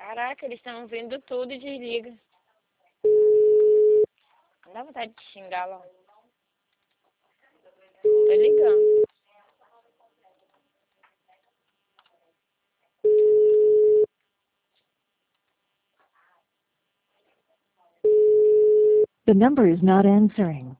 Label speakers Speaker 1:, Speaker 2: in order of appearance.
Speaker 1: Caraca, eles estão vendo tudo e desliga. Não dá vontade de xingar lá. Tô ligando.
Speaker 2: The number is not answering.